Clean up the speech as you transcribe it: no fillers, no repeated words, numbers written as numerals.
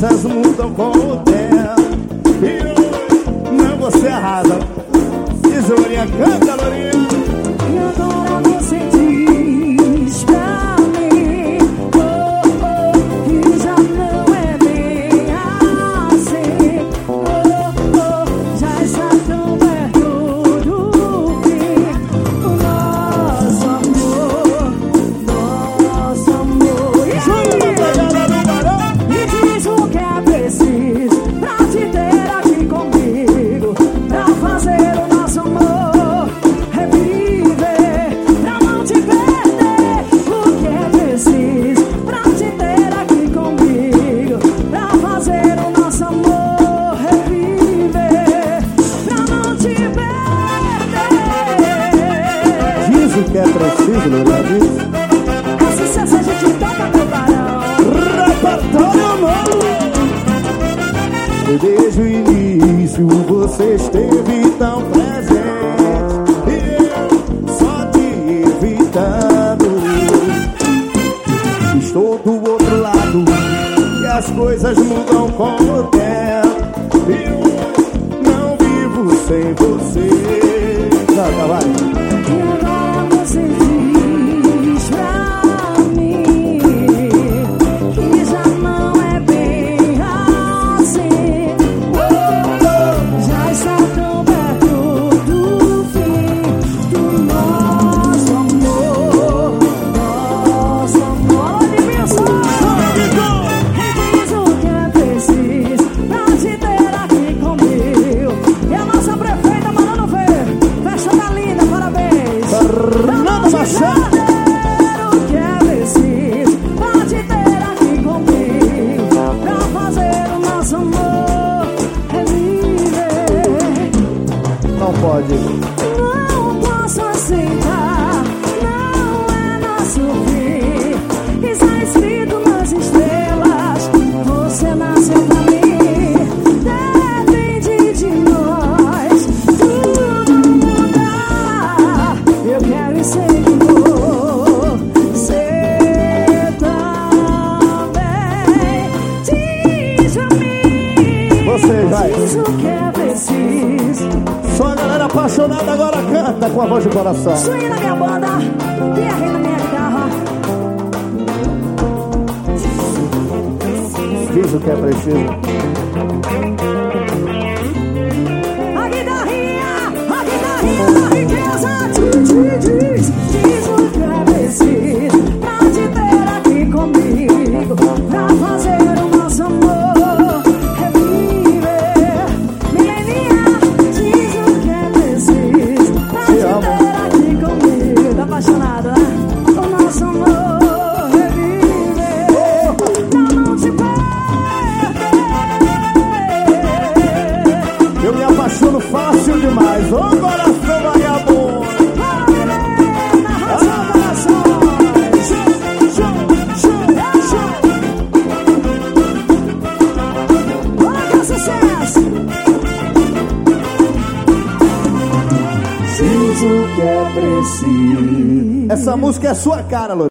coisas mudam com o tempo. E hoje, não, você arrasa. Diz, Lourinha, canta, Lourinha. E agora você diz pra mim, oh, oh, que já não é bem assim. Oh, oh, já está tão perto do fim. O nosso amor. E diz o que é preciso pra te ter aqui comigo, pra fazer o nosso amor reviver, pra não te perder. O que é preciso pra te ter aqui comigo, pra fazer o nosso amor reviver, pra não te perder. Diz o que é preciso, Lourinha, diz. É sucesso, a gente toca no barão. Repertório novo. Desde o início você esteve tão presente e eu só te evitando. Estou do outro lado e as coisas mudam com o tempo. E eu não vivo sem você. Canta, vai. E agora você diz pra mim que já não é bem assim. Oh, oh, já está tão perto do fim do nosso amor. Nosso amor de missão. E diz o que é preciso pra te ter aqui comigo. E a nossa prefeita mandando ver. Festa tá linda, parabéns. Fernando Machado. O que é preciso pra te ter aqui comigo, pra fazer o nosso amor reviver. Não pode. Não posso aceitar, não é nosso fim. Está escrito nas estrelas, você nasceu pra mim. Depende de nós, tudo mudar. Eu quero e sei que vou ser também. Diz a mim, Você vai. diz o que é preciso. Só a galera apaixonada agora canta com a voz de coração. Swing na minha banda e a rei na minha guitarra. Diz o que é preciso. A guitarrinha da riqueza diz o que é preciso pra te ter aqui comigo, pra fazer o nosso amor reviver. Mileninha, diz o que é preciso pra te ter aqui comigo. Tá apaixonado, né? O nosso amor reviver, pra não te perder. Eu me apaixono fácil demais. Ô coração vagabundo. Diz o que é preciso. Essa música é sua cara, Lô.